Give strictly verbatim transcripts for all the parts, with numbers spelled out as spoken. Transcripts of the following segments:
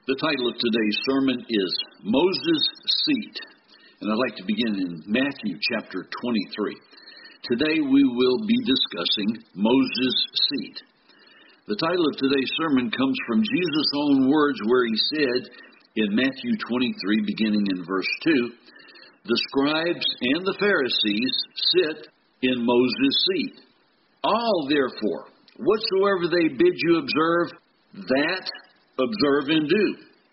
The title of today's sermon is Moses' Seat, and I'd like to begin in Matthew chapter twenty-three. Today we will be discussing Moses' seat. The title of today's sermon comes from Jesus' own words where he said in Matthew twenty-three, beginning in verse two, "The scribes and the Pharisees sit in Moses' seat. All, therefore, whatsoever they bid you observe, that observe and do."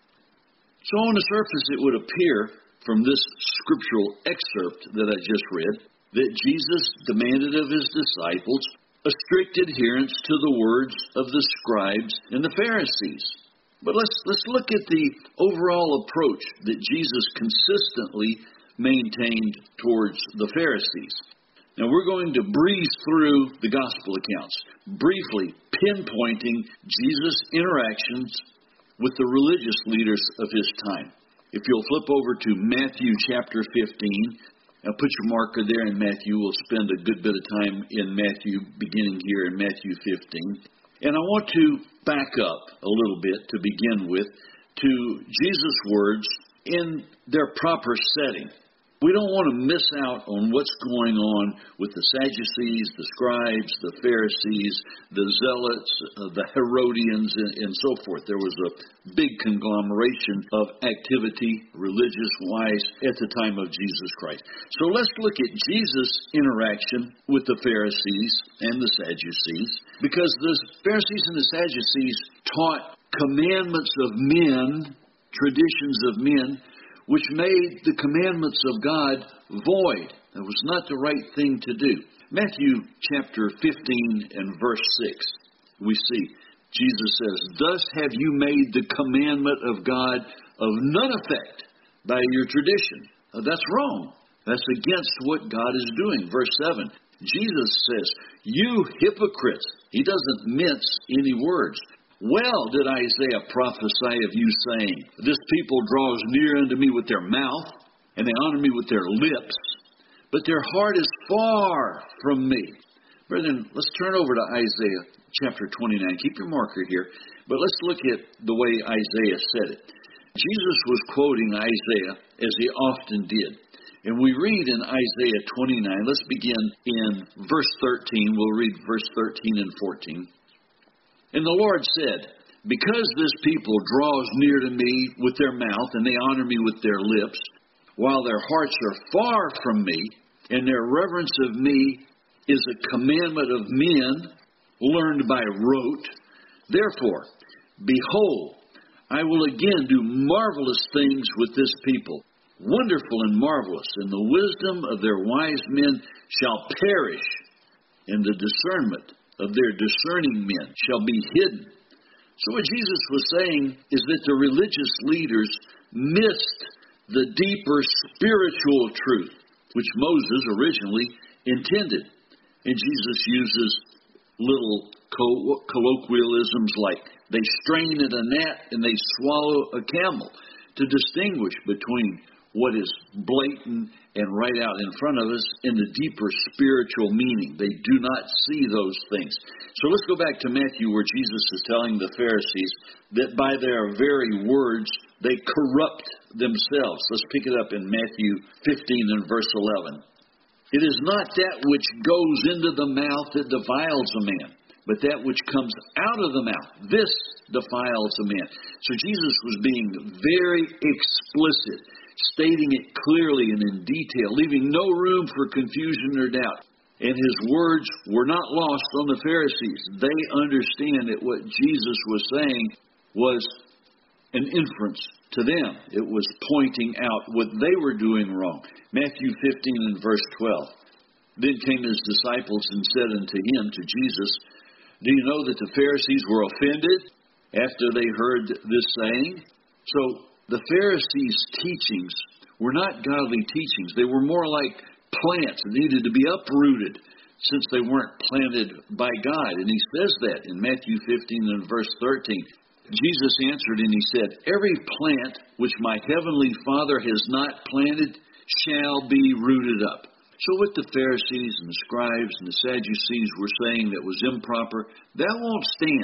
So on the surface it would appear from this scriptural excerpt that I just read that Jesus demanded of his disciples a strict adherence to the words of the scribes and the Pharisees. But let's let's look at the overall approach that Jesus consistently maintained towards the Pharisees. Now we're going to breeze through the gospel accounts, briefly pinpointing Jesus' interactions with the religious leaders of his time. If you'll flip over to Matthew chapter fifteen, and put your marker there in Matthew. We'll spend a good bit of time in Matthew, beginning here in Matthew fifteen. And I want to back up a little bit to begin with to Jesus' words in their proper setting. We don't want to miss out on what's going on with the Sadducees, the scribes, the Pharisees, the Zealots, uh, the Herodians, and, and so forth. There was a big conglomeration of activity, religious-wise, at the time of Jesus Christ. So let's look at Jesus' interaction with the Pharisees and the Sadducees, because the Pharisees and the Sadducees taught commandments of men, traditions of men, which made the commandments of God void. It was not the right thing to do. Matthew chapter fifteen and verse six, we see Jesus says, "Thus have you made the commandment of God of none effect by your tradition." Uh, that's wrong. That's against what God is doing. Verse seven, Jesus says, "You hypocrites." He doesn't mince any words. "Well did Isaiah prophesy of you, saying, This people draws near unto me with their mouth, and they honor me with their lips, but their heart is far from me." Brethren, let's turn over to Isaiah chapter twenty-nine. Keep your marker here, but let's look at the way Isaiah said it. Jesus was quoting Isaiah, as he often did. And we read in Isaiah twenty-nine, let's begin in verse thirteen. We'll read verse thirteen and fourteen. "And the Lord said, Because this people draws near to me with their mouth, and they honor me with their lips, while their hearts are far from me, and their reverence of me is a commandment of men, learned by rote, therefore, behold, I will again do marvelous things with this people, wonderful and marvelous, and the wisdom of their wise men shall perish, and the discernment of their discerning men shall be hidden." So what Jesus was saying is that the religious leaders missed the deeper spiritual truth, which Moses originally intended. And Jesus uses little co- colloquialisms like they strain at a gnat and they swallow a camel to distinguish between what is blatant and right out in front of us in the deeper spiritual meaning. They do not see those things. So let's go back to Matthew, where Jesus is telling the Pharisees that by their very words they corrupt themselves. Let's pick it up in Matthew fifteen and verse eleven. "It is not that which goes into the mouth that defiles a man, but that which comes out of the mouth, this defiles a man." So Jesus was being very explicit, stating it clearly and in detail, leaving no room for confusion or doubt. And his words were not lost on the Pharisees. They understand that what Jesus was saying was an inference to them. It was pointing out what they were doing wrong. Matthew fifteen and verse twelve. "Then came his disciples and said unto him," to Jesus, "Do you know that the Pharisees were offended after they heard this saying?" So the Pharisees' teachings were not godly teachings. They were more like plants that needed to be uprooted since they weren't planted by God. And he says that in Matthew fifteen and verse thirteen. Jesus answered and he said, "Every plant which my heavenly Father has not planted shall be rooted up." So what the Pharisees and the scribes and the Sadducees were saying that was improper, that won't stand.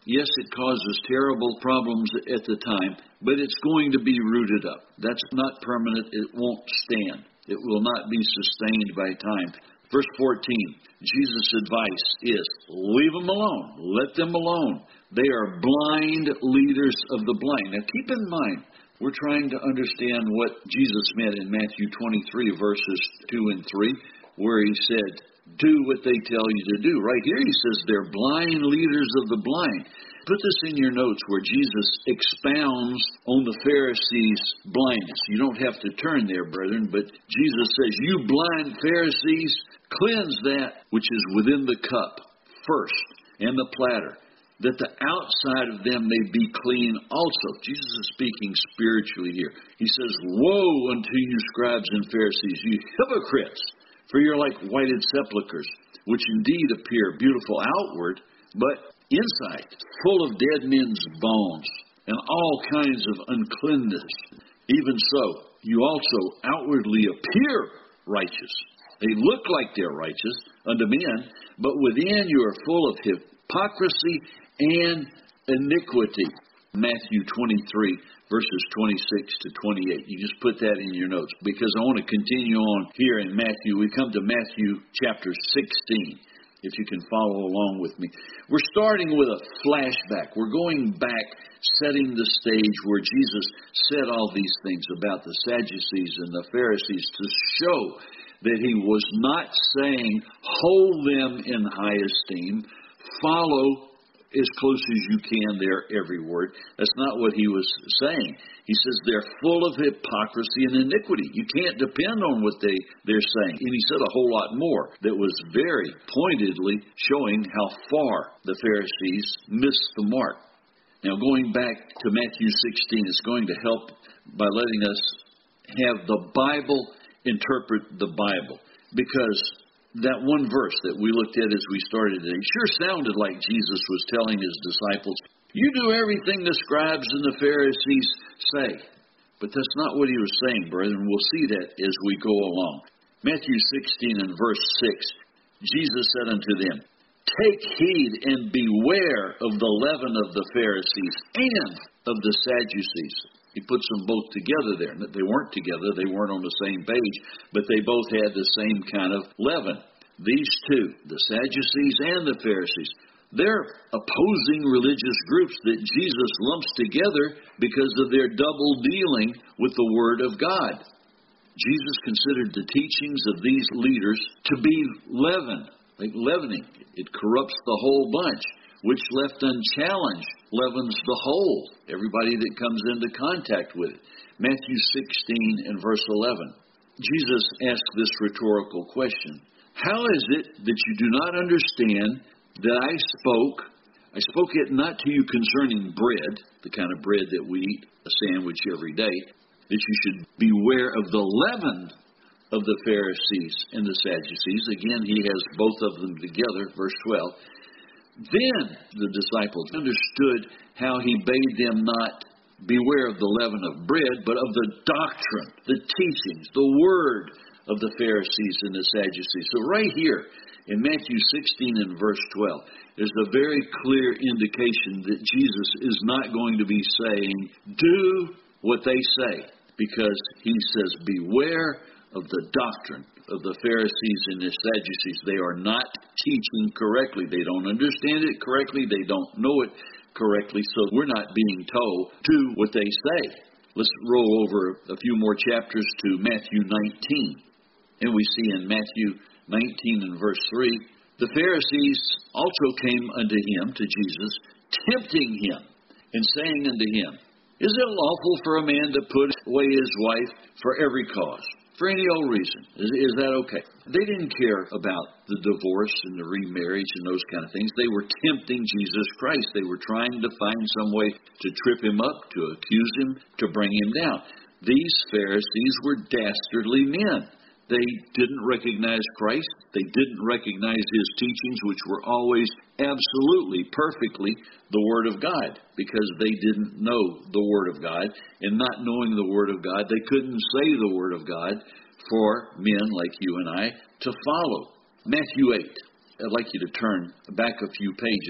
Yes, it causes terrible problems at the time, but it's going to be rooted up. That's not permanent. It won't stand. It will not be sustained by time. Verse fourteen, Jesus' advice is, leave them alone. Let them alone. They are blind leaders of the blind. Now keep in mind, we're trying to understand what Jesus meant in Matthew twenty-three, verses two and three, where he said, do what they tell you to do. Right here he says they're blind leaders of the blind. Put this in your notes where Jesus expounds on the Pharisees' blindness. You don't have to turn there, brethren, but Jesus says, you blind Pharisees, cleanse that which is within the cup first and the platter, that the outside of them may be clean also. Jesus is speaking spiritually here. He says, woe unto you scribes and Pharisees, you hypocrites! For you're like whited sepulchres, which indeed appear beautiful outward, but inside, full of dead men's bones and all kinds of uncleanness. Even so, you also outwardly appear righteous. They look like they're righteous unto men, but within you are full of hypocrisy and iniquity. Matthew twenty-three, verses twenty-six to twenty-eight. You just put that in your notes because I want to continue on here in Matthew. We come to Matthew chapter sixteen, if you can follow along with me. We're starting with a flashback. We're going back, setting the stage where Jesus said all these things about the Sadducees and the Pharisees to show that he was not saying hold them in high esteem, follow as close as you can their every word. That's not what he was saying. He says they're full of hypocrisy and iniquity. You can't depend on what they, they're saying. And he said a whole lot more that was very pointedly showing how far the Pharisees missed the mark. Now going back to Matthew sixteen, it's going to help by letting us have the Bible interpret the Bible. Because that one verse that we looked at as we started today sure sounded like Jesus was telling his disciples, you do everything the scribes and the Pharisees say. But that's not what he was saying, brethren. We'll see that as we go along. Matthew sixteen and verse six, Jesus said unto them, take heed and beware of the leaven of the Pharisees and of the Sadducees. He puts them both together there. They weren't together. They weren't on the same page, but they both had the same kind of leaven. These two, the Sadducees and the Pharisees, they're opposing religious groups that Jesus lumps together because of their double dealing with the Word of God. Jesus considered the teachings of these leaders to be leaven, like leavening. It corrupts the whole bunch, which left unchallenged leavens the whole, everybody that comes into contact with it. Matthew sixteen and verse eleven. Jesus asked this rhetorical question. How is it that you do not understand that I spoke, I spoke it not to you concerning bread, the kind of bread that we eat, a sandwich every day, that you should beware of the leaven of the Pharisees and the Sadducees. Again, he has both of them together, verse twelve. Then the disciples understood how he bade them not beware of the leaven of bread, but of the doctrine, the teachings, the word of the Pharisees and the Sadducees. So right here in Matthew sixteen and verse twelve, there's a very clear indication that Jesus is not going to be saying, do what they say, because he says, beware of the doctrine of the Pharisees and the Sadducees. They are not teaching correctly. They don't understand it correctly. They don't know it correctly. So we're not being told, do what they say. Let's roll over a few more chapters to Matthew nineteen. And we see in Matthew nineteen and verse three, the Pharisees also came unto him, to Jesus, tempting him, and saying unto him, is it lawful for a man to put away his wife for every cause? For any old reason. Is, is that okay? They didn't care about the divorce and the remarriage and those kind of things. They were tempting Jesus Christ. They were trying to find some way to trip him up, to accuse him, to bring him down. These Pharisees were dastardly men. They didn't recognize Christ. They didn't recognize his teachings, which were always absolutely, perfectly the Word of God, because they didn't know the Word of God. And not knowing the Word of God, they couldn't say the Word of God for men like you and I to follow. Matthew eight. I'd like you to turn back a few pages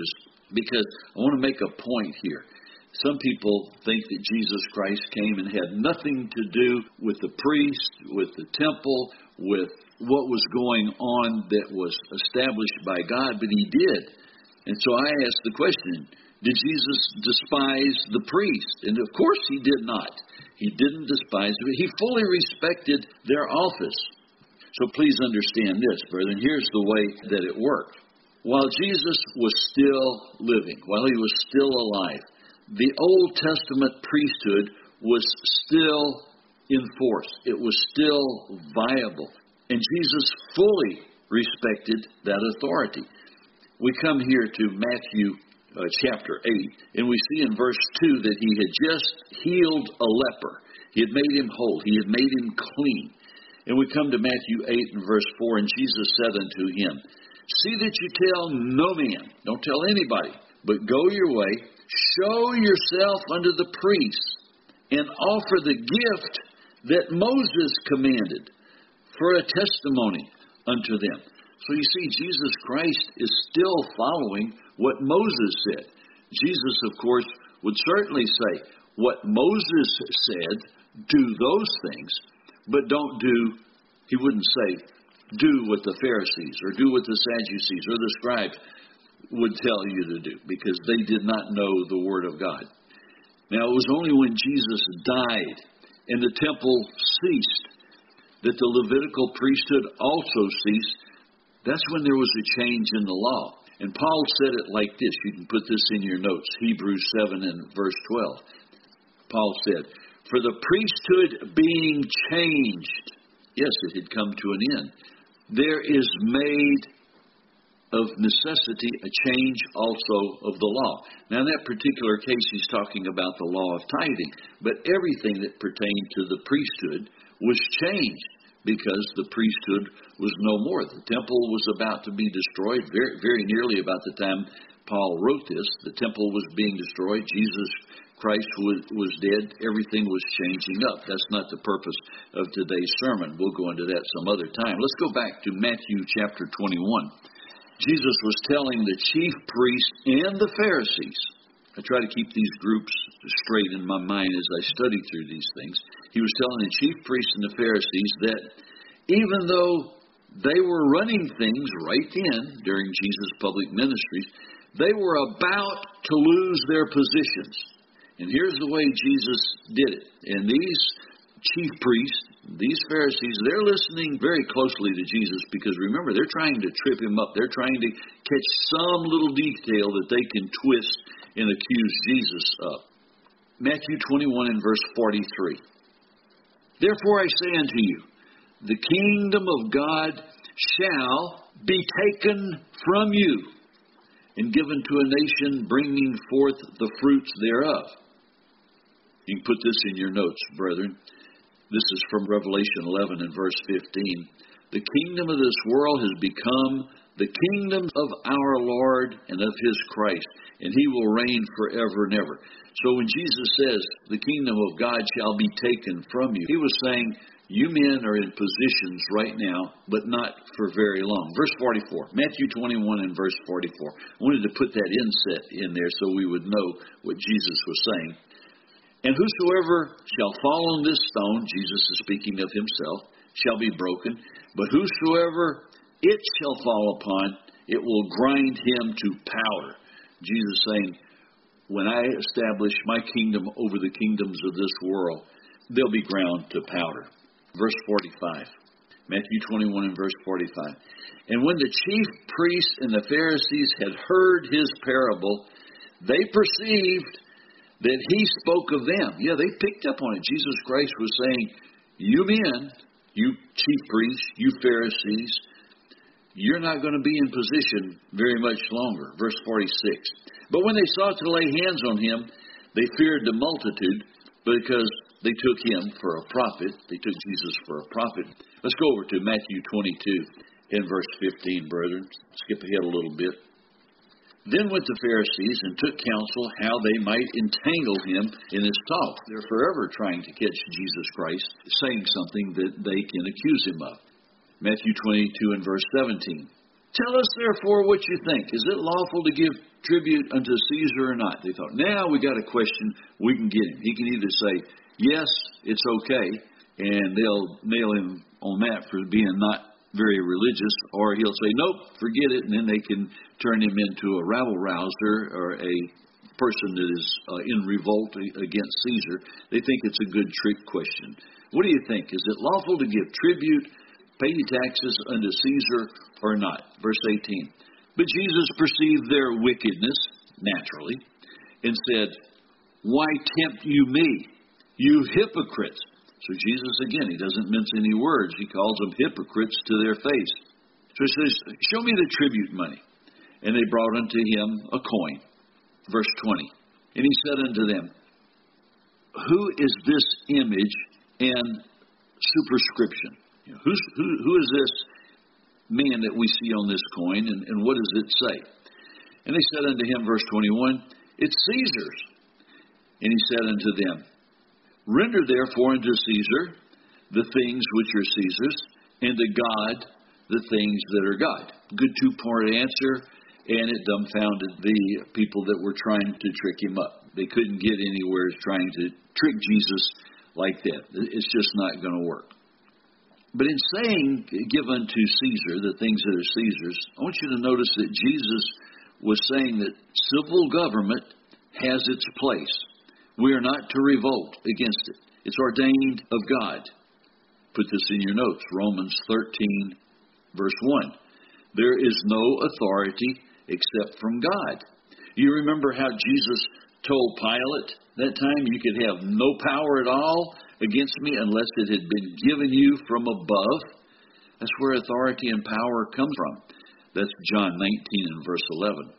because I want to make a point here. Some people think that Jesus Christ came and had nothing to do with the priest, with the temple, with what was going on that was established by God, but he did. And so I ask the question, did Jesus despise the priest? And of course he did not. He didn't despise them. He fully respected their office. So please understand this, brethren. Here's the way that it worked. While Jesus was still living, while he was still alive, the Old Testament priesthood was still in force. It was still viable. And Jesus fully respected that authority. We come here to Matthew uh, chapter eight, and we see in verse two that he had just healed a leper. He had made him whole. He had made him clean. And we come to Matthew eight and verse four, and Jesus said unto him, see that you tell no man, don't tell anybody, but go your way, show yourself unto the priests, and offer the gift that Moses commanded for a testimony unto them. So you see, Jesus Christ is still following what Moses said. Jesus, of course, would certainly say, what Moses said, do those things, but don't do, he wouldn't say, do what the Pharisees or do what the Sadducees or the scribes would tell you to do, because they did not know the Word of God. Now, it was only when Jesus died and the temple ceased that the Levitical priesthood also ceased. That's when there was a change in the law. And Paul said it like this. You can put this in your notes. Hebrews seven and verse twelve. Paul said, for the priesthood being changed, yes, it had come to an end, there is made of necessity a change also of the law. Now, in that particular case, he's talking about the law of tithing. But everything that pertained to the priesthood was changed because the priesthood was no more. The temple was about to be destroyed very, very nearly about the time Paul wrote this. The temple was being destroyed. Jesus Christ was, was dead. Everything was changing up. That's not the purpose of today's sermon. We'll go into that some other time. Let's go back to Matthew chapter twenty-one. Jesus was telling the chief priests and the Pharisees, I try to keep these groups straight in my mind as I study through these things. He was telling the chief priests and the Pharisees that even though they were running things right then during Jesus' public ministries, they were about to lose their positions. And here's the way Jesus did it. And these chief priests, these Pharisees, they're listening very closely to Jesus because, remember, they're trying to trip him up. They're trying to catch some little detail that they can twist and accuse Jesus of. Matthew twenty-one and verse forty-three. Therefore I say unto you, the kingdom of God shall be taken from you and given to a nation bringing forth the fruits thereof. You can put this in your notes, brethren. This is from Revelation eleven and verse fifteen. The kingdom of this world has become the kingdom of our Lord and of his Christ, and he will reign forever and ever. So when Jesus says, the kingdom of God shall be taken from you, he was saying, you men are in positions right now, but not for very long. Verse forty-four, Matthew twenty-one and verse forty-four. I wanted to put that inset in there so we would know what Jesus was saying. And whosoever shall fall on this stone, Jesus is speaking of himself, shall be broken. But whosoever it shall fall upon, it will grind him to powder. Jesus saying, when I establish my kingdom over the kingdoms of this world, they'll be ground to powder. Verse forty-five, Matthew twenty-one and verse forty-five. And when the chief priests and the Pharisees had heard his parable, they perceived that he spoke of them. Yeah, they picked up on it. Jesus Christ was saying, you men, you chief priests, you Pharisees, you're not going to be in position very much longer. Verse forty-six. But when they sought to lay hands on him, they feared the multitude because they took him for a prophet. They took Jesus for a prophet. Let's go over to Matthew twenty-two and verse fifteen, brethren. Skip ahead a little bit. Then went the Pharisees and took counsel how they might entangle him in his talk. They're forever trying to catch Jesus Christ saying something that they can accuse him of. Matthew twenty-two and verse seventeen. Tell us therefore what you think. Is it lawful to give tribute unto Caesar or not? They thought, now we got a question, we can get him. He can either say, yes, it's okay, and they'll nail him on that for being not very religious, or he'll say, nope, forget it, and then they can turn him into a rabble-rouser or a person that is uh, in revolt against Caesar. They think it's a good trick question. What do you think? Is it lawful to give tribute, pay taxes unto Caesar or not? Verse eighteen. But Jesus perceived their wickedness, naturally, and said, why tempt you me, you hypocrites? So Jesus, again, he doesn't mince any words. He calls them hypocrites to their face. So he says, show me the tribute money. And they brought unto him a coin. Verse twenty. And he said unto them, who is this image and superscription? You know, who's, who, who is this man that we see on this coin, and, and what does it say? And they said unto him, verse twenty-one, it's Caesar's. And he said unto them, render therefore unto Caesar the things which are Caesar's, and to God the things that are God. Good two-part answer, and it dumbfounded the people that were trying to trick him up. They couldn't get anywhere trying to trick Jesus like that. It's just not going to work. But in saying, give unto Caesar the things that are Caesar's, I want you to notice that Jesus was saying that civil government has its place. We are not to revolt against it. It's ordained of God. Put this in your notes, Romans thirteen, verse one. There is no authority except from God. You remember how Jesus told Pilate that time, you could have no power at all against me unless it had been given you from above? That's where authority and power comes from. That's John nineteen and verse eleven.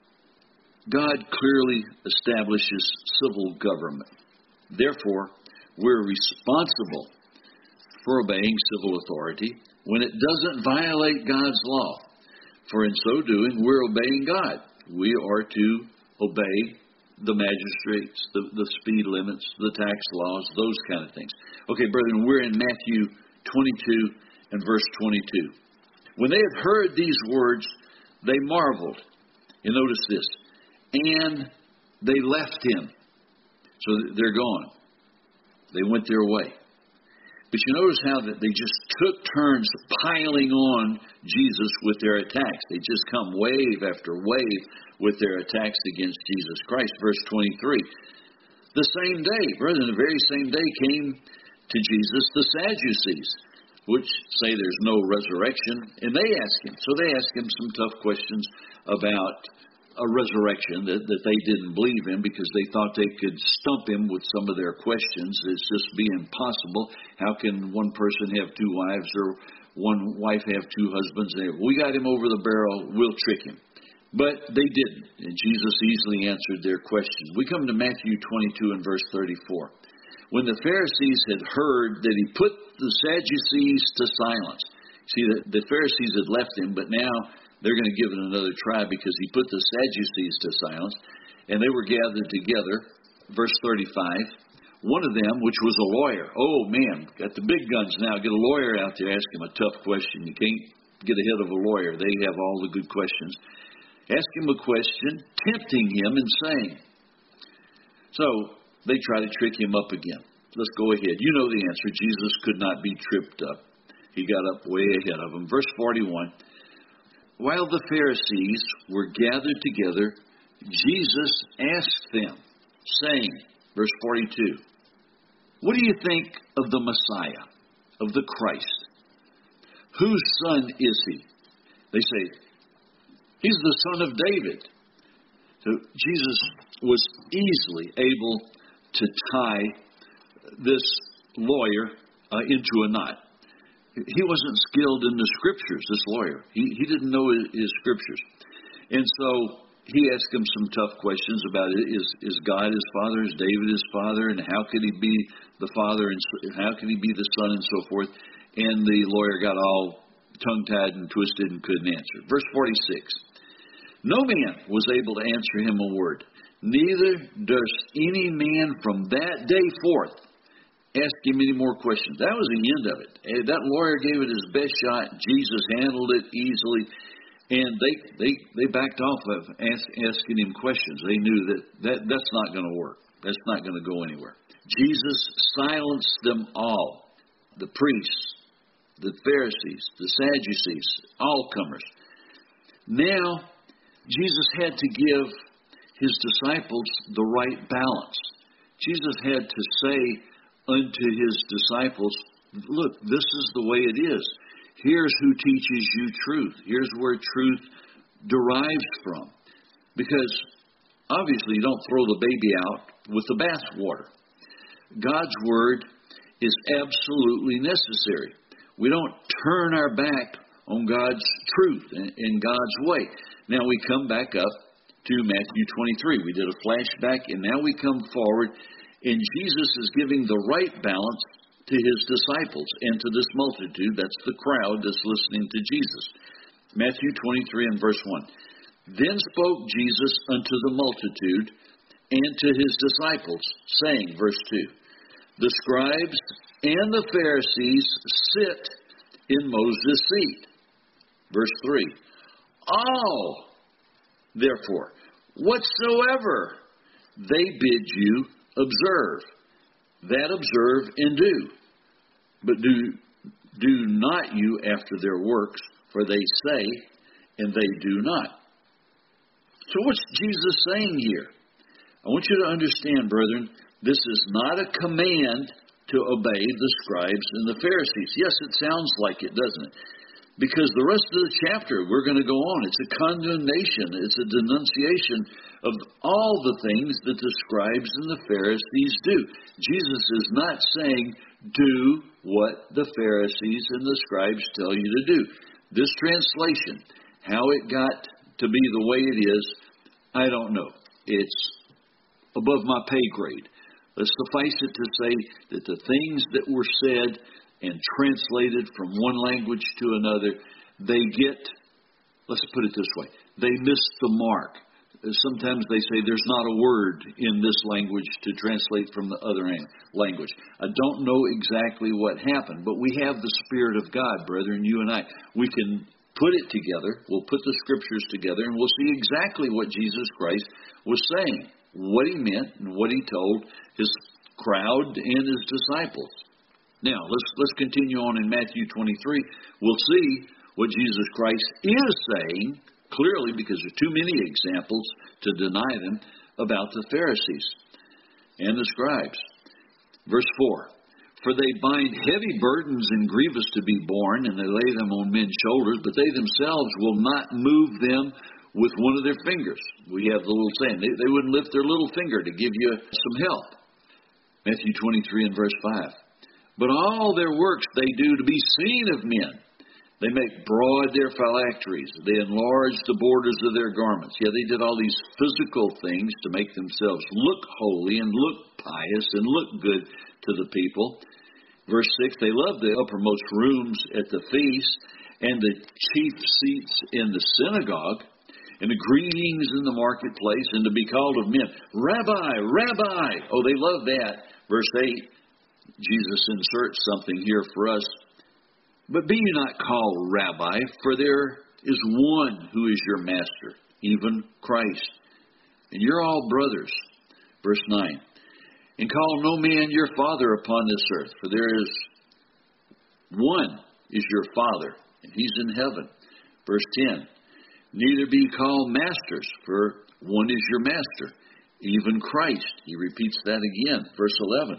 God clearly establishes civil government. Therefore, we're responsible for obeying civil authority when it doesn't violate God's law. For in so doing, we're obeying God. We are to obey the magistrates, the, the speed limits, the tax laws, those kind of things. Okay, brethren, we're in Matthew twenty-two and verse twenty-two. When they had heard these words, they marveled. And notice this. And they left him. So they're gone. They went their way. But you notice how that they just took turns piling on Jesus with their attacks. They just come wave after wave with their attacks against Jesus Christ. Verse twenty-three. The same day, brethren, the very same day came to Jesus the Sadducees, which say there's no resurrection, and they ask him. So they ask him some tough questions about a resurrection that, that they didn't believe in because they thought they could stump him with some of their questions. It's just be impossible. How can one person have two wives or one wife have two husbands? We got him over the barrel. We'll trick him. But they didn't, and Jesus easily answered their question. We come to Matthew twenty-two and verse thirty-four. When the Pharisees had heard that he put the Sadducees to silence. See, the, the Pharisees had left him, but now they're going to give it another try because he put the Sadducees to silence. And they were gathered together. Verse thirty-five. One of them, which was a lawyer. Oh, man, got the big guns now. Get a lawyer out there, ask him a tough question. You can't get ahead of a lawyer. They have all the good questions. Ask him a question, tempting him and saying. So they try to trick him up again. Let's go ahead. You know the answer. Jesus could not be tripped up. He got up way ahead of them. Verse forty-one. While the Pharisees were gathered together, Jesus asked them, saying, verse forty-two, what do you think of the Messiah, of the Christ? Whose son is he? They say, he's the son of David. So Jesus was easily able to tie this lawyer uh, into a knot. He wasn't skilled in the scriptures, this lawyer. He, he didn't know his, his scriptures. And so he asked him some tough questions about it. Is, is God his father? Is David his father? And how could he be the father? And how can he be the son? And so forth. And the lawyer got all tongue-tied and twisted and couldn't answer. Verse forty-six. No man was able to answer him a word. Neither durst any man from that day forth ask him any more questions. That was the end of it. That lawyer gave it his best shot. Jesus handled it easily. And they, they, they backed off of ask, asking him questions. They knew that, that that's not going to work. That's not going to go anywhere. Jesus silenced them all. The priests, the Pharisees, the Sadducees, all comers. Now, Jesus had to give his disciples the right balance. Jesus had to say unto his disciples, look, this is the way it is. Here's who teaches you truth. Here's where truth derives from. Because obviously you don't throw the baby out with the bathwater. God's word is absolutely necessary. We don't turn our back on God's truth and, and God's way. Now we come back up to Matthew twenty-three. We did a flashback, and now we come forward, and Jesus is giving the right balance to his disciples and to this multitude. That's the crowd that's listening to Jesus. Matthew twenty-three and verse one. Then spoke Jesus unto the multitude and to his disciples, saying, verse two, the scribes and the Pharisees sit in Moses' seat. Verse three, all, therefore, whatsoever they bid you observe, that observe and do. But do, do not you after their works, for they say, and they do not. So what's Jesus saying here? I want you to understand, brethren, this is not a command to obey the scribes and the Pharisees. Yes, it sounds like it, doesn't it? Because the rest of the chapter, we're going to go on. It's a condemnation. It's a denunciation of all the things that the scribes and the Pharisees do. Jesus is not saying, do what the Pharisees and the scribes tell you to do. This translation, how it got to be the way it is, I don't know. It's above my pay grade. Let's suffice it to say that the things that were said and translated from one language to another, they get, let's put it this way, they miss the mark. Sometimes they say there's not a word in this language to translate from the other language. I don't know exactly what happened, but we have the Spirit of God, brethren, you and I. We can put it together. We'll put the Scriptures together, and we'll see exactly what Jesus Christ was saying, what he meant and what he told his crowd and his disciples. Now, let's let's continue on in Matthew twenty-three. We'll see what Jesus Christ is saying clearly, because there are too many examples to deny them, about the Pharisees and the scribes. Verse four, for they bind heavy burdens and grievous to be borne, and they lay them on men's shoulders, but they themselves will not move them with one of their fingers. We have the little saying, they, they wouldn't lift their little finger to give you some help. Matthew twenty-three and verse five. But all their works they do to be seen of men. They make broad their phylacteries. They enlarge the borders of their garments. Yeah, they did all these physical things to make themselves look holy and look pious and look good to the people. Verse six, they love the uppermost rooms at the feast and the chief seats in the synagogue and the greetings in the marketplace and to be called of men, Rabbi, Rabbi. Oh, they love that. Verse eight, Jesus inserts something here for us. But be you not called Rabbi, for there is one who is your master, even Christ. And you're all brothers. Verse nine. And call no man your father upon this earth, for there is one is your father, and he's in heaven. Verse ten. Neither be called masters, for one is your master, even Christ. He repeats that again. Verse eleven.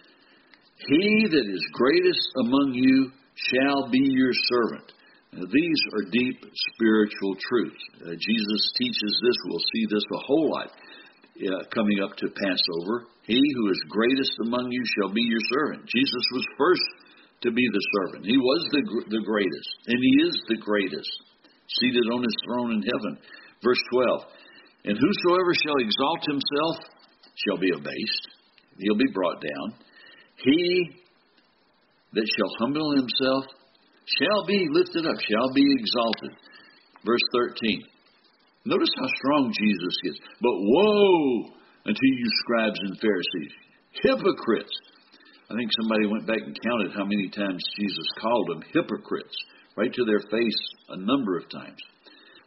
He that is greatest among you shall be your servant. Now, these are deep spiritual truths. Uh, Jesus teaches this. We'll see this a whole lot uh, coming up to Passover. He who is greatest among you shall be your servant. Jesus was first to be the servant. He was the, the greatest, and he is the greatest, seated on his throne in heaven. Verse twelve, and whosoever shall exalt himself shall be abased. He'll be brought down. He that shall humble himself shall be lifted up, shall be exalted. Verse thirteen. Notice how strong Jesus is. But woe unto you scribes and Pharisees, hypocrites. I think somebody went back and counted how many times Jesus called them hypocrites, right to their face a number of times.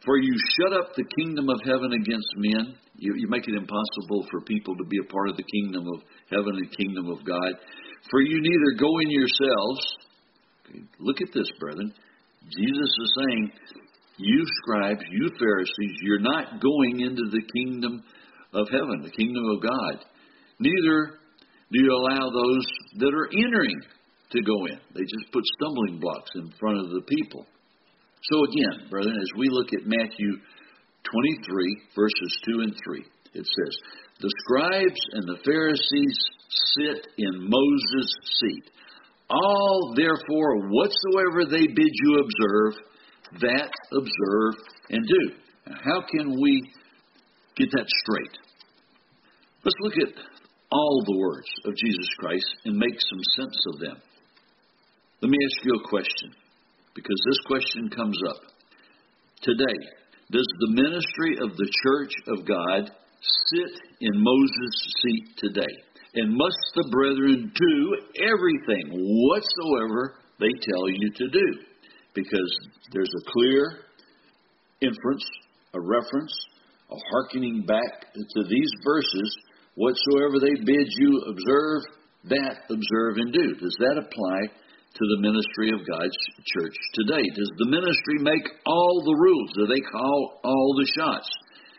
For you shut up the kingdom of heaven against men. You, you make it impossible for people to be a part of the kingdom of heaven and kingdom of God. For you neither go in yourselves. Okay, look at this, brethren. Jesus is saying, you scribes, you Pharisees, you're not going into the kingdom of heaven, the kingdom of God. Neither do you allow those that are entering to go in. They just put stumbling blocks in front of the people. So again, brethren, as we look at Matthew twenty-three, verses two and three, it says, the scribes and the Pharisees sit in Moses' seat. All, therefore, whatsoever they bid you observe, that observe and do. Now, how can we get that straight? Let's look at all the words of Jesus Christ and make some sense of them. Let me ask you a question, because this question comes up. Today, does the ministry of the Church of God sit in Moses' seat today? And must the brethren do everything whatsoever they tell you to do? Because there's a clear inference, a reference, a hearkening back to these verses. Whatsoever they bid you observe, that observe and do. Does that apply to the ministry of God's church today? Does the ministry make all the rules? Do they call all the shots?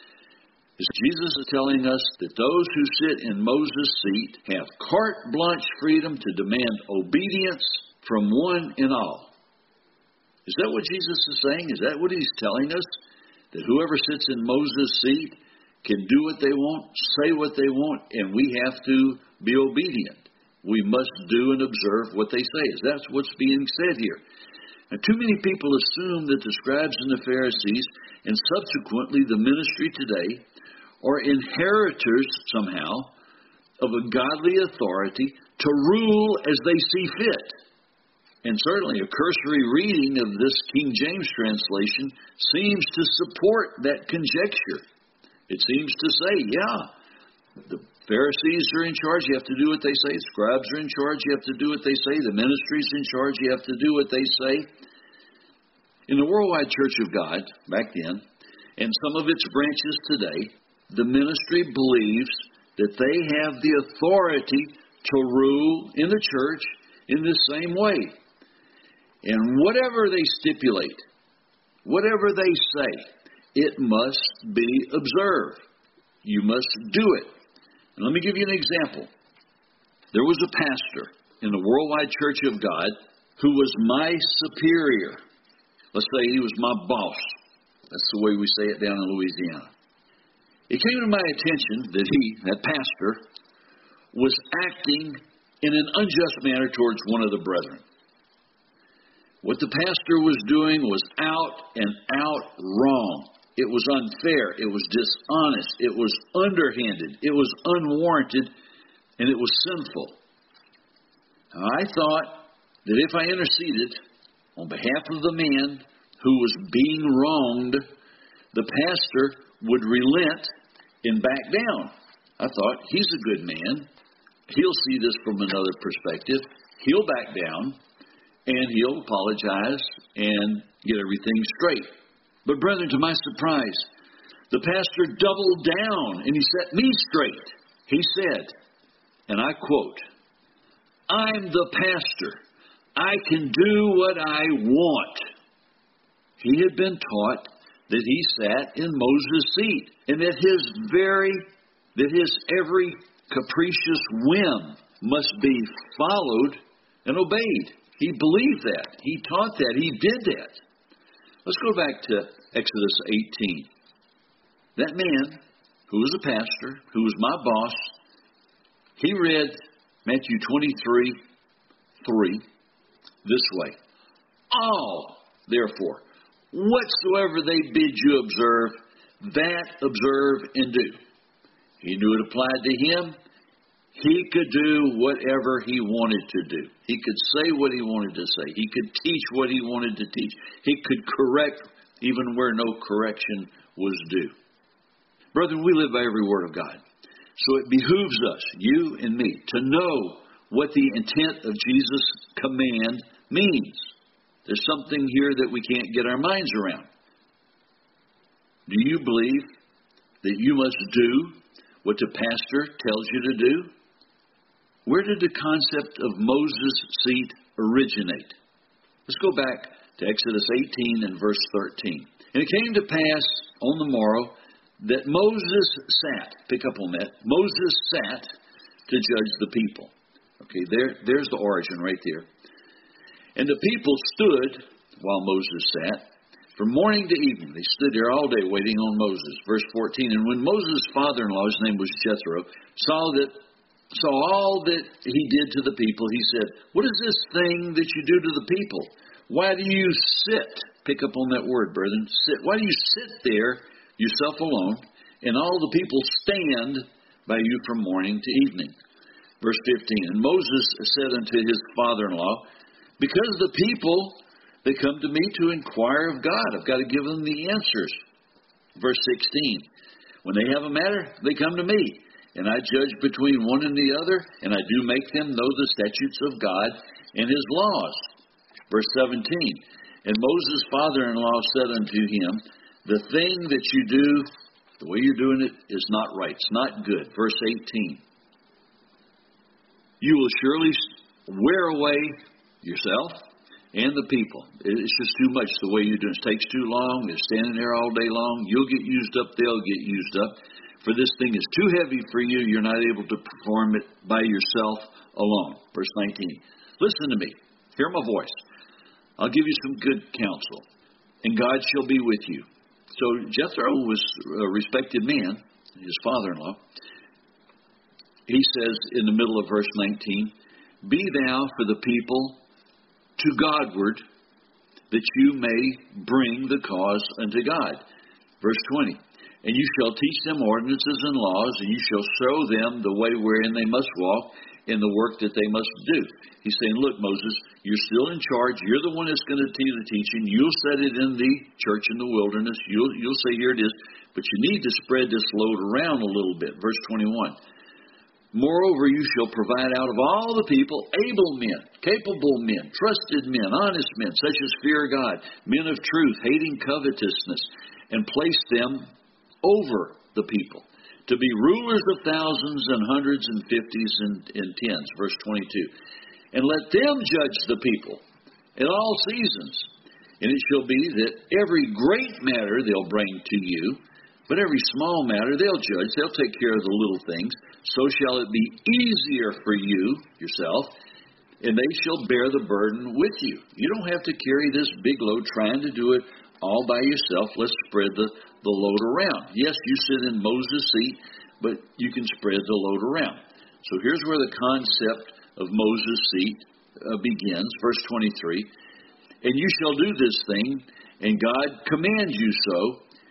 Jesus is telling us that those who sit in Moses' seat have carte blanche freedom to demand obedience from one and all. Is that what Jesus is saying? Is that what he's telling us? That whoever sits in Moses' seat can do what they want, say what they want, and we have to be obedient. We must do and observe what they say. Is that what's being said here? Now, too many people assume that the scribes and the Pharisees, and subsequently the ministry today, are inheritors somehow of a godly authority to rule as they see fit. And certainly a cursory reading of this King James translation seems to support that conjecture. It seems to say, yeah, the Pharisees are in charge, you have to do what they say. The scribes are in charge, you have to do what they say. The ministry's in charge, you have to do what they say. In the Worldwide Church of God, back then, and some of its branches today, the ministry believes that they have the authority to rule in the church in the same way. And whatever they stipulate, whatever they say, it must be observed. You must do it. And let me give you an example. There was a pastor in the Worldwide Church of God who was my superior. Let's say he was my boss. That's the way we say it down in Louisiana. It came to my attention that he, that pastor, was acting in an unjust manner towards one of the brethren. What the pastor was doing was out and out wrong. It was unfair. It was dishonest. It was underhanded. It was unwarranted. And it was sinful. Now, I thought that if I interceded on behalf of the man who was being wronged, the pastor would relent and back down. I thought, he's a good man. He'll see this from another perspective. He'll back down, and he'll apologize and get everything straight. But brethren, to my surprise, the pastor doubled down, and he set me straight. He said, and I quote, I'm the pastor. I can do what I want. He had been taught that he sat in Moses' seat, and that his very, that his every capricious whim must be followed and obeyed. He believed that. He taught that. He did that. Let's go back to Exodus eighteen. That man, who was a pastor, who was my boss, he read Matthew twenty-three, three this way. All, therefore, whatsoever they bid you observe, that observe and do. He knew it applied to him. He could do whatever he wanted to do. He could say what he wanted to say. He could teach what he wanted to teach. He could correct even where no correction was due. Brethren, we live by every word of God. So it behooves us, you and me, to know what the intent of Jesus' command means. There's something here that we can't get our minds around. Do you believe that you must do what the pastor tells you to do? Where did the concept of Moses' seat originate? Let's go back to Exodus eighteen and verse thirteen. And it came to pass on the morrow that Moses sat, pick up on that, Moses sat to judge the people. Okay, there, there's the origin right there. And the people stood while Moses sat from morning to evening. They stood there all day waiting on Moses. Verse fourteen, and when Moses' father-in-law, his name was Jethro, saw that saw all that he did to the people, he said, what is this thing that you do to the people? Why do you sit? Pick up on that word, brethren. Sit. Why do you sit there, yourself alone, and all the people stand by you from morning to evening? Verse fifteen, and Moses said unto his father-in-law, because the people, they come to me to inquire of God. I've got to give them the answers. Verse sixteen, when they have a matter, they come to me, and I judge between one and the other, and I do make them know the statutes of God and his laws. Verse seventeen, and Moses' father-in-law said unto him, the thing that you do, the way you're doing it, is not right. It's not good. Verse eighteen, you will surely wear away yourself and the people. It's just too much the way you're doing it. It takes too long. They're standing there all day long. You'll get used up. They'll get used up. For this thing is too heavy for you. You're not able to perform it by yourself alone. Verse nineteen, listen to me. Hear my voice. I'll give you some good counsel, and God shall be with you. So Jethro was a respected man, his father-in-law. He says in the middle of verse nineteen, be thou for the people to Godward, that you may bring the cause unto God. Verse twenty, and you shall teach them ordinances and laws, and you shall show them the way wherein they must walk, in the work that they must do. He's saying, look, Moses, you're still in charge. You're the one that's going to do the teaching. You'll set it in the church in the wilderness. You'll, you'll say, here it is. But you need to spread this load around a little bit. Verse twenty-one. Moreover, you shall provide out of all the people able men, capable men, trusted men, honest men, such as fear God, men of truth, hating covetousness, and place them over the people, to be rulers of thousands and hundreds and fifties and, and tens. Verse twenty-two. And let them judge the people in all seasons. And it shall be that every great matter they'll bring to you, but every small matter they'll judge. They'll take care of the little things. So shall it be easier for you, yourself, and they shall bear the burden with you. You don't have to carry this big load trying to do it all by yourself. Let's spread the, the load around. Yes, you sit in Moses' seat, but you can spread the load around. So here's where the concept of Moses' seat uh, begins. Verse twenty-three, and you shall do this thing, and God commands you so.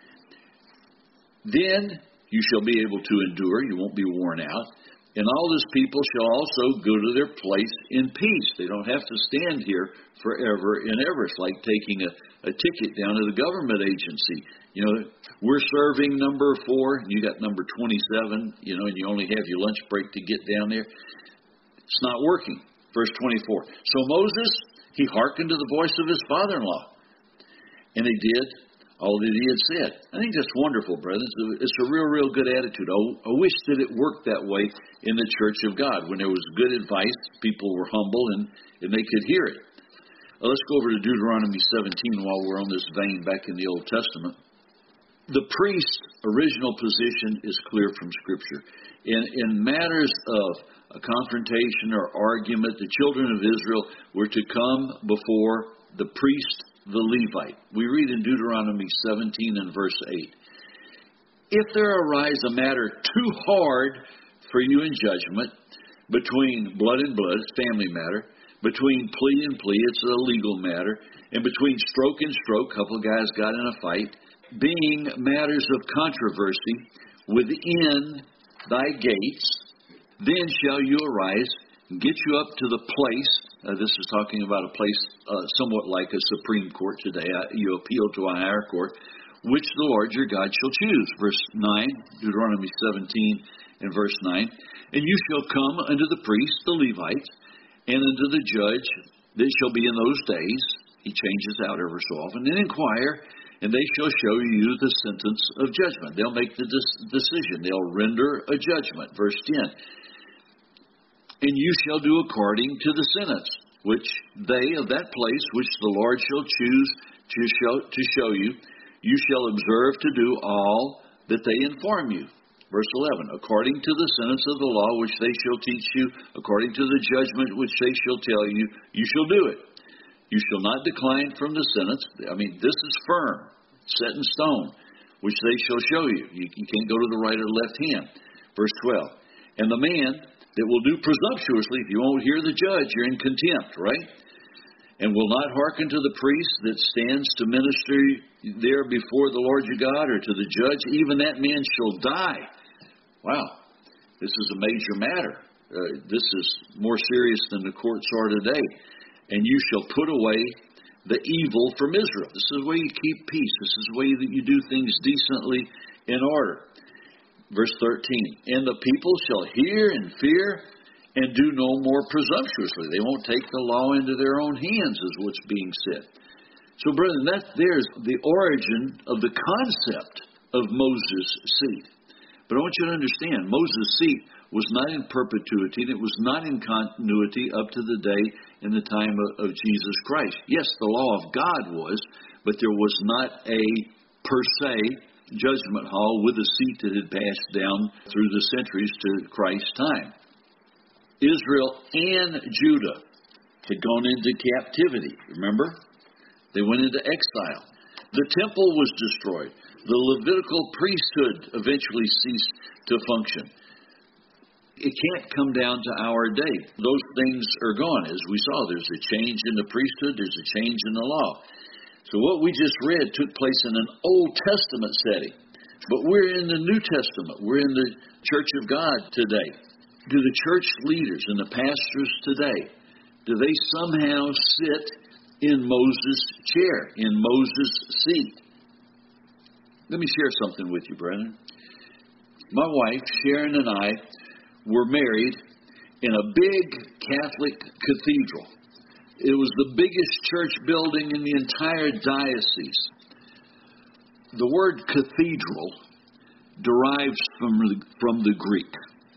Then you shall be able to endure. You won't be worn out. And all this people shall also go to their place in peace. They don't have to stand here forever and ever. It's like taking a, a ticket down to the government agency. You know, we're serving number four, and you got number twenty-seven, you know, and you only have your lunch break to get down there. It's not working. Verse twenty-four. So Moses, he hearkened to the voice of his father-in-law, and he did all that he had said. I think that's wonderful, brothers. It's a real, real good attitude. I, I wish that it worked that way in the church of God. When there was good advice, people were humble and, and they could hear it. Well, let's go over to Deuteronomy seventeen while we're on this vein back in the Old Testament. The priest's original position is clear from Scripture. In, in matters of a confrontation or argument, the children of Israel were to come before the priest, the Levite. We read in Deuteronomy seventeen and verse eight. If there arise a matter too hard for you in judgment, between blood and blood, it's family matter, between plea and plea, it's a legal matter, and between stroke and stroke, a couple of guys got in a fight, being matters of controversy within thy gates, then shall you arise and get you up to the place. Uh, this is talking about a place uh, somewhat like a Supreme Court today. Uh, you appeal to a higher court, which the Lord your God shall choose. Verse nine, Deuteronomy seventeen and verse nine. And you shall come unto the priest, the Levites, and unto the judge that shall be in those days. He changes out ever so often. And inquire, and they shall show you the sentence of judgment. They'll make the dis- decision. They'll render a judgment. Verse ten. And you shall do according to the sentence which they of that place which the Lord shall choose to show, to show you. You shall observe to do all that they inform you. Verse eleven, according to the sentence of the law which they shall teach you, according to the judgment which they shall tell you, you shall do it. You shall not decline from the sentence. I mean, this is firm, set in stone, which they shall show you. You, you can't go to the right or left hand. Verse twelve, and the man that will do presumptuously, if you won't hear the judge, you're in contempt, right? And will not hearken to the priest that stands to minister there before the Lord your God, or to the judge, even that man shall die. Wow, this is a major matter. Uh, this is more serious than the courts are today. And you shall put away the evil from Israel. This is the way you keep peace. This is the way that you do things decently in order. Verse thirteen, and the people shall hear and fear and do no more presumptuously. They won't take the law into their own hands, is what's being said. So, brethren, that there's the origin of the concept of Moses' seat. But I want you to understand, Moses' seat was not in perpetuity, and it was not in continuity up to the day in the time of, of Jesus Christ. Yes, the law of God was, but there was not a per se judgment hall with a seat that had passed down through the centuries to Christ's time. Israel and Judah had gone into captivity, remember? They went into exile. The temple was destroyed. The Levitical priesthood eventually ceased to function. It can't come down to our day. Those things are gone. As we saw, there's a change in the priesthood, there's a change in the law. So what we just read took place in an Old Testament setting. But we're in the New Testament. We're in the Church of God today. Do the church leaders and the pastors today, do they somehow sit in Moses' chair, in Moses' seat? Let me share something with you, brethren. My wife, Sharon, and I were married in a big Catholic cathedral. It was the biggest church building in the entire diocese. The word cathedral derives from the, from the Greek.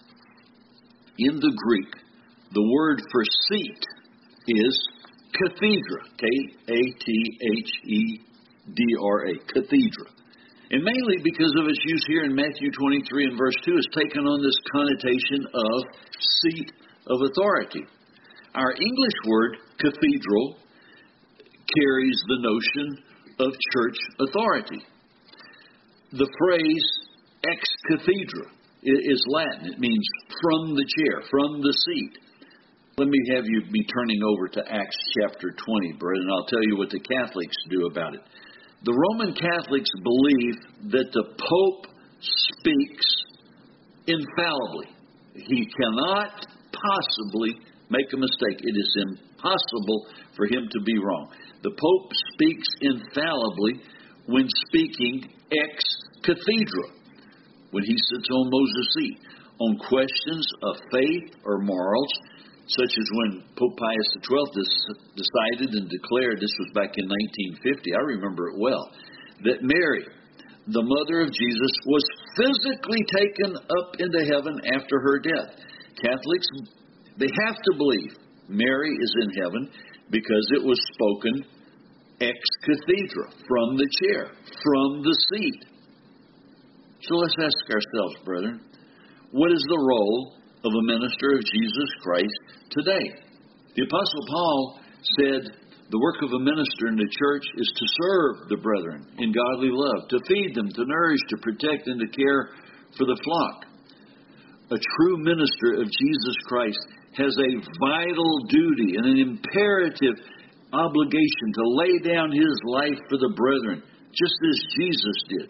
In the Greek, the word for seat is cathedra, K A T H E D R A, cathedra. And mainly because of its use here in Matthew twenty-three and verse two, it's taken on this connotation of seat of authority. Our English word, cathedral, carries the notion of church authority. The phrase ex cathedra is Latin. It means from the chair, from the seat. Let me have you be turning over to Acts chapter twenty, brethren, and I'll tell you what the Catholics do about it. The Roman Catholics believe that the Pope speaks infallibly. He cannot possibly make a mistake. It is impossible for him to be wrong. The Pope speaks infallibly when speaking ex cathedra, when he sits on Moses' seat, on questions of faith or morals, such as when Pope Pius the twelfth decided and declared, this was back in nineteen fifty, I remember it well, that Mary, the mother of Jesus, was physically taken up into heaven after her death. Catholics, they have to believe Mary is in heaven because it was spoken ex cathedra, from the chair, from the seat. So let's ask ourselves, brethren, what is the role of a minister of Jesus Christ today? The Apostle Paul said the work of a minister in the church is to serve the brethren in godly love, to feed them, to nourish, to protect, and to care for the flock. A true minister of Jesus Christ has a vital duty and an imperative obligation to lay down his life for the brethren, just as Jesus did.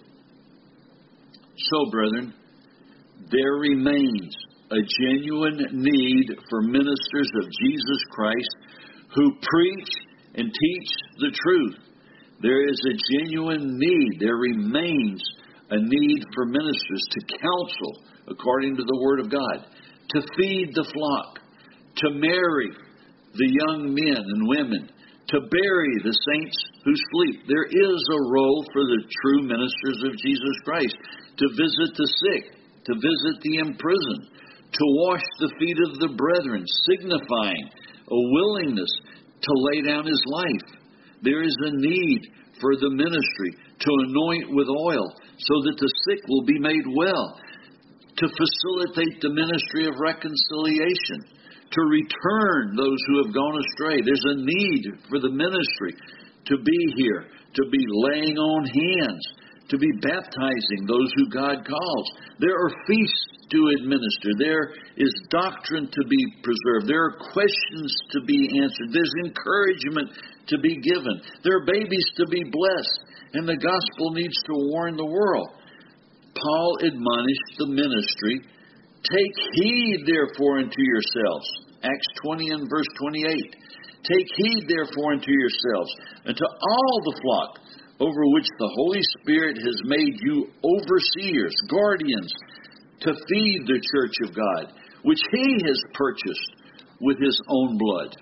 So, brethren, there remains a genuine need for ministers of Jesus Christ who preach and teach the truth. There is a genuine need. There remains a need for ministers to counsel according to the Word of God, to feed the flock, to marry the young men and women, to bury the saints who sleep. There is a role for the true ministers of Jesus Christ to visit the sick, to visit the imprisoned, to wash the feet of the brethren, signifying a willingness to lay down his life. There is a need for the ministry to anoint with oil so that the sick will be made well, to facilitate the ministry of reconciliation, to return those who have gone astray. There's a need for the ministry to be here, to be laying on hands, to be baptizing those who God calls. There are feasts to administer. There is doctrine to be preserved. There are questions to be answered. There's encouragement to be given. There are babies to be blessed, and the gospel needs to warn the world. Paul admonished the ministry, take heed therefore unto yourselves. Acts twenty and verse twenty-eight. Take heed therefore unto yourselves, unto all the flock, over which the Holy Spirit has made you overseers, guardians, to feed the church of God, which he has purchased with his own blood.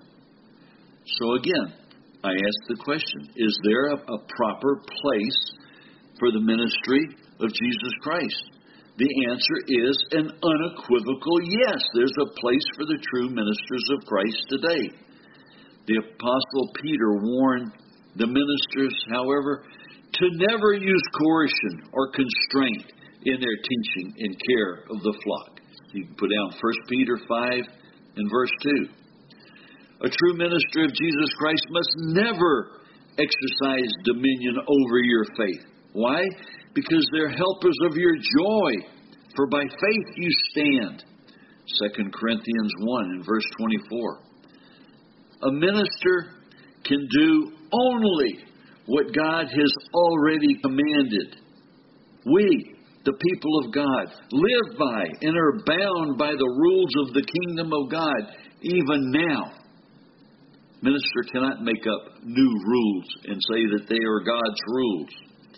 So again, I ask the question, is there a, a proper place for the ministry of Jesus Christ? The answer is an unequivocal yes. There's a place for the true ministers of Christ today. The Apostle Peter warned the ministers, however, to never use coercion or constraint in their teaching and care of the flock. You can put down First Peter five and verse two. A true minister of Jesus Christ must never exercise dominion over your faith. Why? Because they're helpers of your joy, for by faith you stand. Second Corinthians one and verse twenty-four. A minister can do only what God has already commanded. We, the people of God, live by and are bound by the rules of the kingdom of God even now. Minister cannot make up new rules and say that they are God's rules.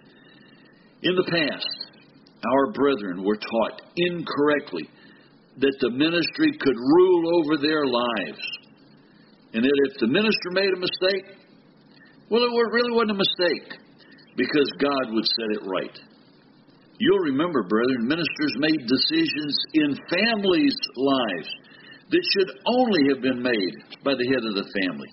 In the past, our brethren were taught incorrectly that the ministry could rule over their lives, and that if the minister made a mistake, well, it really wasn't a mistake, because God would set it right. You'll remember, brethren, ministers made decisions in families' lives that should only have been made by the head of the family.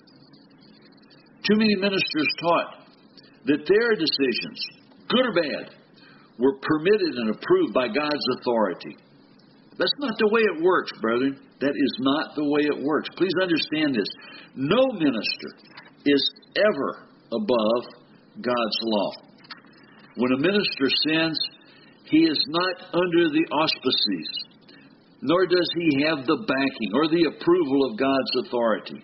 Too many ministers taught that their decisions, good or bad, were permitted and approved by God's authority. That's not the way it works, brethren. That is not the way it works. Please understand this. No minister is ever above God's law. When a minister sins, he is not under the auspices, nor does he have the backing or the approval of God's authority.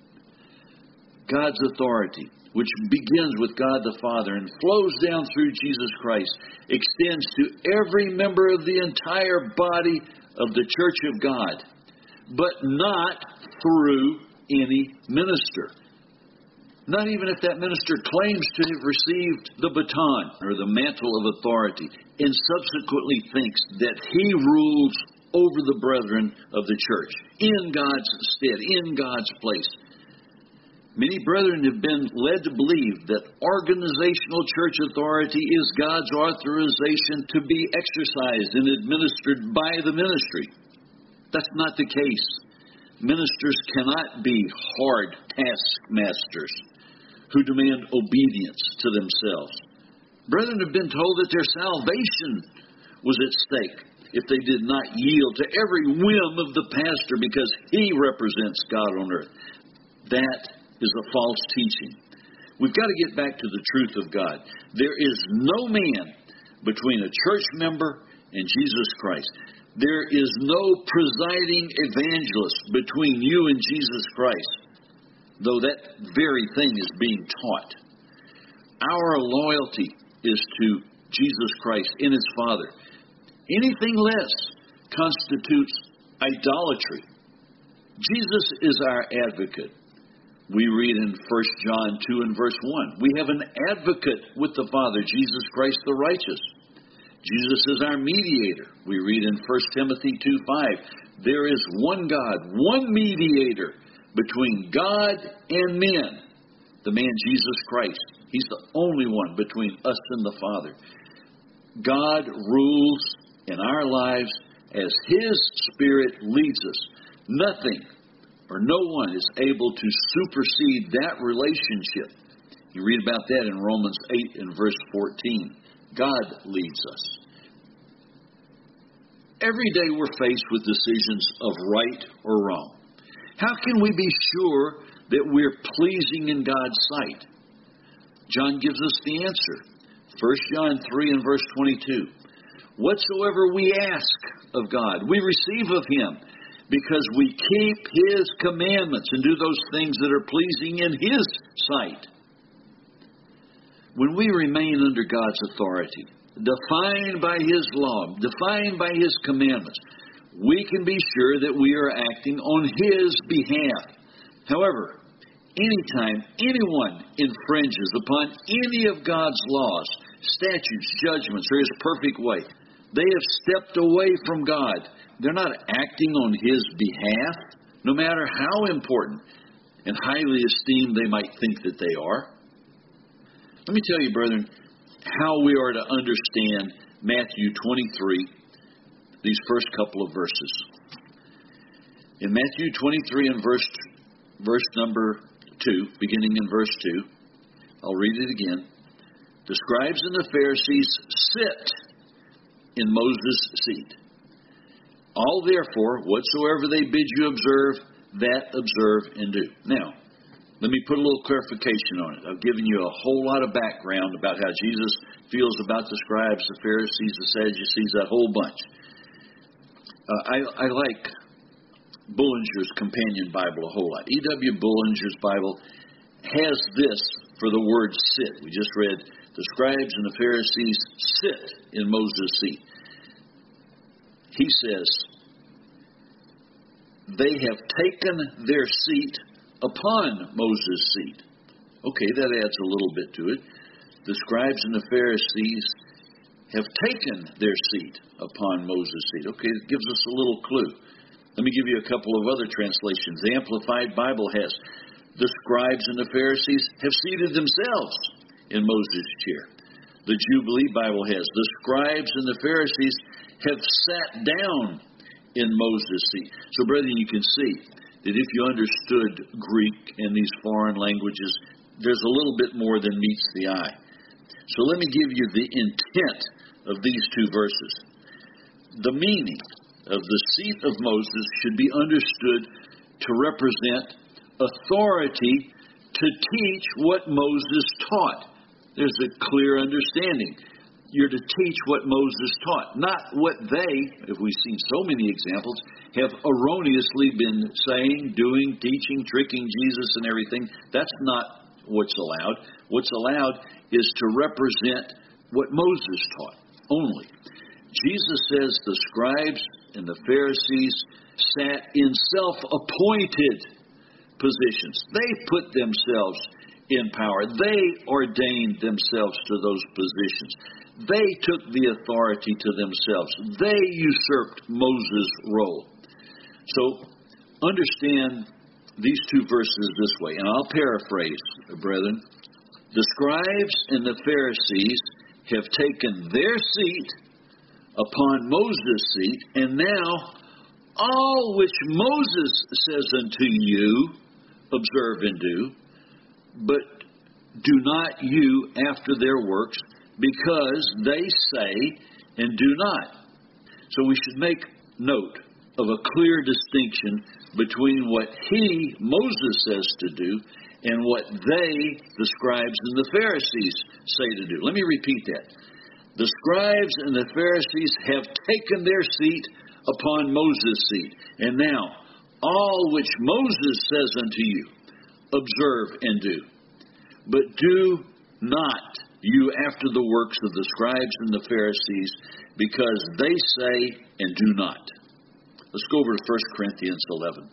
God's authority, which begins with God the Father and flows down through Jesus Christ, extends to every member of the entire body of the Church of God, but not through any minister. Not even if that minister claims to have received the baton or the mantle of authority and subsequently thinks that he rules over the brethren of the church in God's stead, in God's place. Many brethren have been led to believe that organizational church authority is God's authorization to be exercised and administered by the ministry. That's not the case. Ministers cannot be hard taskmasters who demand obedience to themselves. Brethren have been told that their salvation was at stake if they did not yield to every whim of the pastor because he represents God on earth. That is a false teaching. We've got to get back to the truth of God. There is no man between a church member and Jesus Christ. There is no presiding evangelist between you and Jesus Christ, though that very thing is being taught. Our loyalty is to Jesus Christ in His Father. Anything less constitutes idolatry. Jesus is our advocate. We read in First John two and verse one, we have an advocate with the Father, Jesus Christ the righteous. Jesus is our mediator. We read in First Timothy two five, there is one God, one mediator between God and men, the man Jesus Christ. He's the only one between us and the Father. God rules in our lives as His Spirit leads us. Nothing or no one is able to supersede that relationship. You read about that in Romans eight and verse fourteen. God leads us. Every day we're faced with decisions of right or wrong. How can we be sure that we're pleasing in God's sight? John gives us the answer. First John three and verse twenty-two. Whatsoever we ask of God, we receive of Him, because we keep His commandments and do those things that are pleasing in His sight. When we remain under God's authority, defined by His law, defined by His commandments, we can be sure that we are acting on His behalf. However, anytime anyone infringes upon any of God's laws, statutes, judgments, or His perfect way, they have stepped away from God. They're not acting on His behalf, no matter how important and highly esteemed they might think that they are. Let me tell you, brethren, how we are to understand Matthew twenty-three, these first couple of verses. In Matthew twenty-three and verse, verse number two, beginning in verse two, I'll read it again. The scribes and the Pharisees sit in Moses' seat. All therefore, whatsoever they bid you observe, that observe and do. Now, let me put a little clarification on it. I've given you a whole lot of background about how Jesus feels about the scribes, the Pharisees, the Sadducees, that whole bunch. Uh, I, I like Bullinger's Companion Bible a whole lot. E W Bullinger's Bible has this for the word sit. We just read, the scribes and the Pharisees sit in Moses' seat. He says, they have taken their seat upon Moses' seat. Okay, that adds a little bit to it. The scribes and the Pharisees have taken their seat upon Moses' seat. Okay, it gives us a little clue. Let me give you a couple of other translations. The Amplified Bible has, the scribes and the Pharisees have seated themselves in Moses' chair. The Jubilee Bible has, the scribes and the Pharisees have sat down in Moses' seat. So, brethren, you can see that if you understood Greek and these foreign languages, there's a little bit more than meets the eye. So let me give you the intent of these two verses. The meaning of the seat of Moses should be understood to represent authority to teach what Moses taught. There's a clear understanding. You're to teach what Moses taught, not what they, if we've seen so many examples, have erroneously been saying, doing, teaching, tricking Jesus and everything. That's not what's allowed. What's allowed is to represent what Moses taught only. Jesus says the scribes and the Pharisees sat in self-appointed positions. They put themselves in power. They ordained themselves to those positions. They took the authority to themselves. They usurped Moses' role. So understand these two verses this way, and I'll paraphrase, brethren. The scribes and the Pharisees have taken their seat upon Moses' seat, and now all which Moses says unto you, observe and do, but do not you after their works, because they say and do not. So we should make note of a clear distinction between what he, Moses, says to do and what they, the scribes and the Pharisees, say to do. Let me repeat that. The scribes and the Pharisees have taken their seat upon Moses' seat, and now all which Moses says unto you, observe and do. But do not you after the works of the scribes and the Pharisees, because they say and do not. Let's go over to First Corinthians eleven.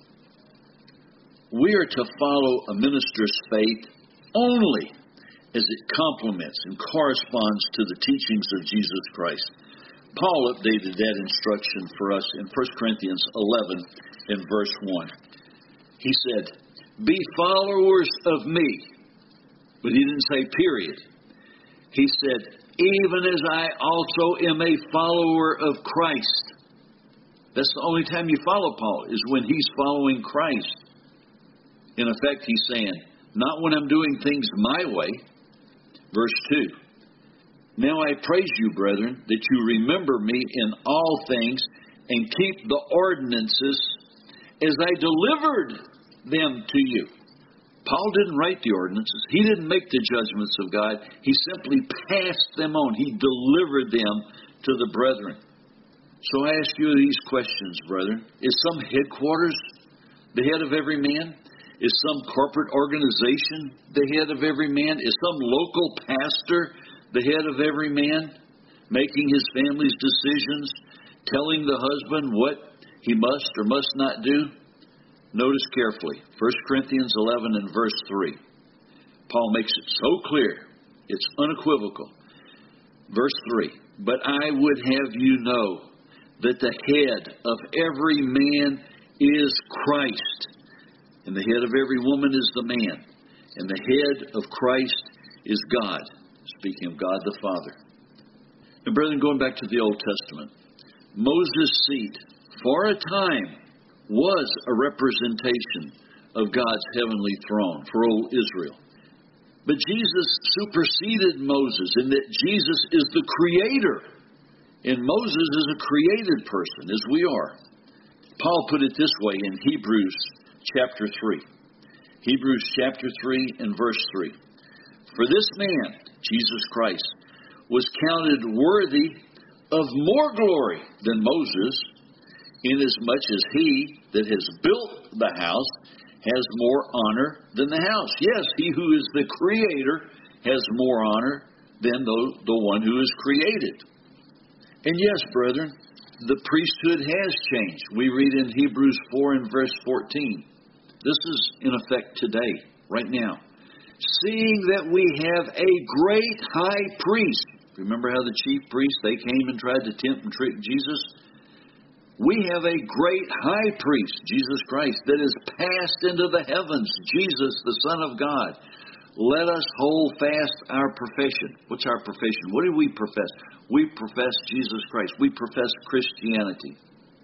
We are to follow a minister's faith only as it complements and corresponds to the teachings of Jesus Christ. Paul updated that instruction for us in First Corinthians eleven and verse one. He said, be followers of me But he didn't say period. He said, even as I also am a follower of Christ. That's the only time you follow Paul, is when he's following Christ. In effect, he's saying, not when I'm doing things my way. Verse two. Now I praise you, brethren, that you remember me in all things and keep the ordinances as I delivered them to you. Paul didn't write the ordinances. He didn't make the judgments of God. He simply passed them on. He delivered them to the brethren. So I ask you these questions, brethren. Is some headquarters the head of every man? Is some corporate organization the head of every man? Is some local pastor the head of every man, making his family's decisions, telling the husband what he must or must not do? Notice carefully, First Corinthians eleven and verse three. Paul makes it so clear, it's unequivocal. Verse three, but I would have you know that the head of every man is Christ, and the head of every woman is the man, and the head of Christ is God, speaking of God the Father. And brethren, going back to the Old Testament, Moses' seat, for a time, was a representation of God's heavenly throne for old Israel. But Jesus superseded Moses in that Jesus is the creator, and Moses is a created person, as we are. Paul put it this way in Hebrews chapter three. Hebrews chapter three and verse three. For this man, Jesus Christ, was counted worthy of more glory than Moses, inasmuch as he that has built the house has more honor than the house. Yes, he who is the creator has more honor than the, the one who is created. And yes, brethren, the priesthood has changed. We read in Hebrews four and verse fourteen. This is in effect today, right now. Seeing that we have a great high priest. Remember how the chief priests, they came and tried to tempt and trick Jesus? We have a great high priest, Jesus Christ, that is passed into the heavens, Jesus, the Son of God. Let us hold fast our profession. What's our profession? What do we profess? We profess Jesus Christ. We profess Christianity.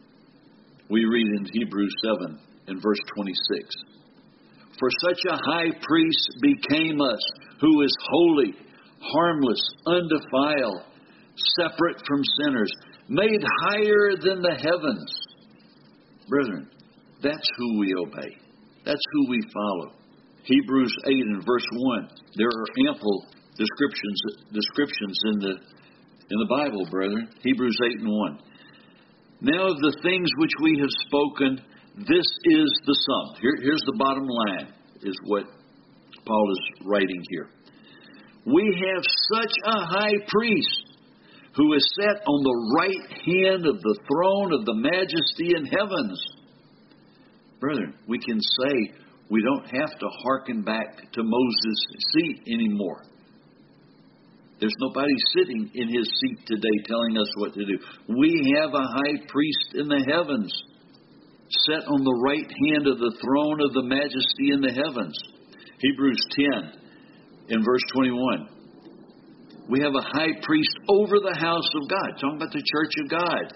We read in Hebrews seven and verse twenty-six. For such a high priest became us, who is holy, harmless, undefiled, separate from sinners, made higher than the heavens. Brethren, that's who we obey. That's who we follow. Hebrews eight and verse one. There are ample descriptions descriptions in the in the Bible, brethren. Hebrews eight and one. Now of the things which we have spoken, this is the sum. Here, here's the bottom line, is what Paul is writing here. We have such a high priest who is set on the right hand of the throne of the majesty in heavens. Brethren, we can say we don't have to hearken back to Moses' seat anymore. There's nobody sitting in his seat today telling us what to do. We have a high priest in the heavens, set on the right hand of the throne of the majesty in the heavens. Hebrews ten in verse twenty-one. We have a high priest over the house of God. Talking about the church of God.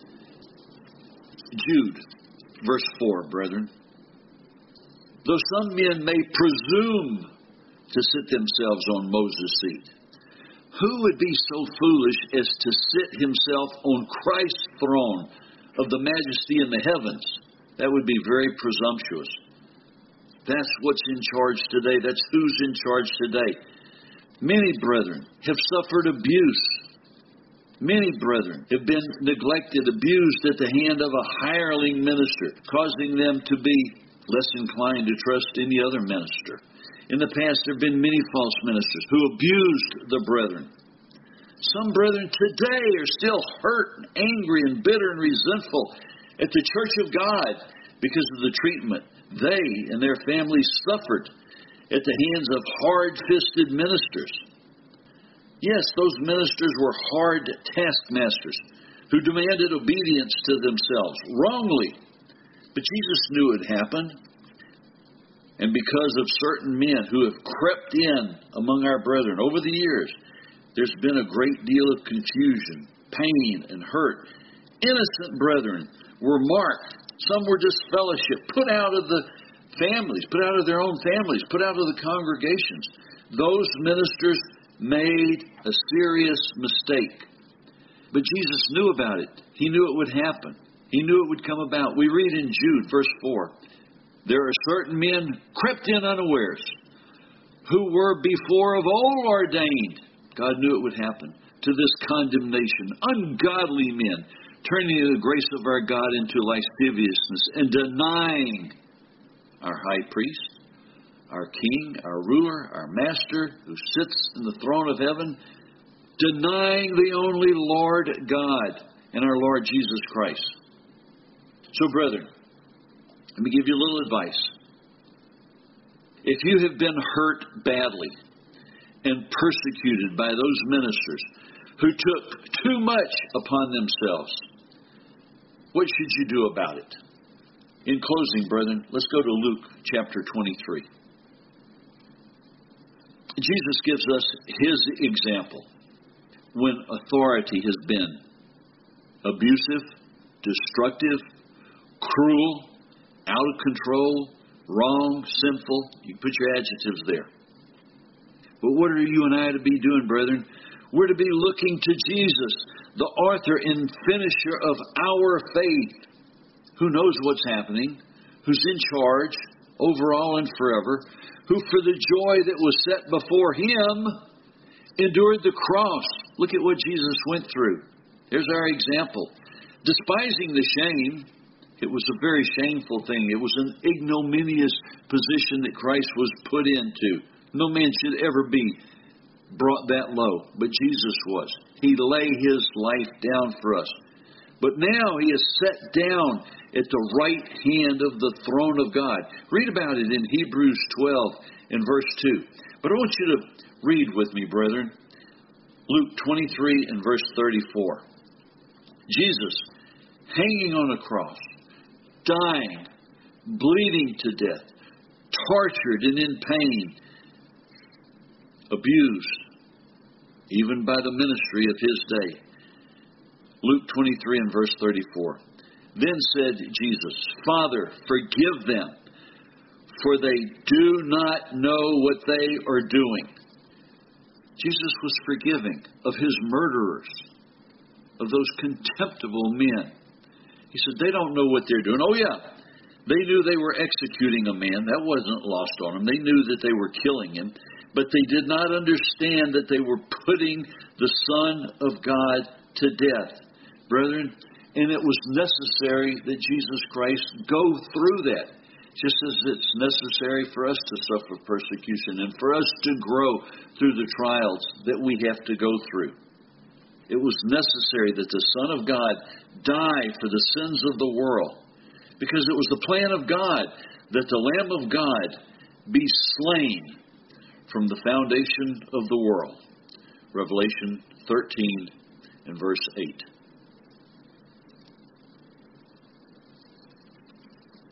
Jude, verse four, brethren. Though some men may presume to sit themselves on Moses' seat, who would be so foolish as to sit himself on Christ's throne of the majesty in the heavens? That would be very presumptuous. That's what's in charge today. That's who's in charge today. Many brethren have suffered abuse. Many brethren have been neglected, abused at the hand of a hireling minister, causing them to be less inclined to trust any other minister. In the past, there have been many false ministers who abused the brethren. Some brethren today are still hurt and angry and bitter and resentful at the church of God because of the treatment they and their families suffered at the hands of hard-fisted ministers. Yes, those ministers were hard taskmasters who demanded obedience to themselves wrongly. But Jesus knew it happened. And because of certain men who have crept in among our brethren over the years, there's been a great deal of confusion, pain, and hurt. Innocent brethren were marked. Some were just fellowship, put out of the families, put out of their own families, put out of the congregations. Those ministers made a serious mistake. But Jesus knew about it. He knew it would happen. He knew it would come about. We read in Jude, verse four, there are certain men crept in unawares, who were before of old ordained. God knew it would happen. To this condemnation, ungodly men, turning the grace of our God into lasciviousness and denying our high priest, our king, our ruler, our master, who sits in the throne of heaven, denying the only Lord God and our Lord Jesus Christ. So, brethren, let me give you a little advice. If you have been hurt badly and persecuted by those ministers who took too much upon themselves, what should you do about it? In closing, brethren, let's go to Luke chapter twenty-three. Jesus gives us his example when authority has been abusive, destructive, cruel, out of control, wrong, sinful. You put your adjectives there. But what are you and I to be doing, brethren? We're to be looking to Jesus, the author and finisher of our faith, who knows what's happening, who's in charge over all and forever, who for the joy that was set before him endured the cross. Look at what Jesus went through. Here's our example. Despising the shame, it was a very shameful thing. It was an ignominious position that Christ was put into. No man should ever be brought that low, but Jesus was. He lay his life down for us. But now he is set down at the right hand of the throne of God. Read about it in Hebrews twelve and verse two. But I want you to read with me, brethren, Luke twenty-three and verse thirty-four. Jesus, hanging on a cross, dying, bleeding to death, tortured and in pain, abused, even by the ministry of his day. Luke twenty-three and verse thirty-four. Then said Jesus, Father, forgive them, for they do not know what they are doing. Jesus was forgiving of his murderers, of those contemptible men. He said, they don't know what they're doing. Oh, yeah, they knew they were executing a man. That wasn't lost on them. They knew that they were killing him. But they did not understand that they were putting the Son of God to death. Brethren, and it was necessary that Jesus Christ go through that, just as it's necessary for us to suffer persecution and for us to grow through the trials that we have to go through. It was necessary that the Son of God die for the sins of the world, because it was the plan of God that the Lamb of God be slain from the foundation of the world. Revelation thirteen and verse eight.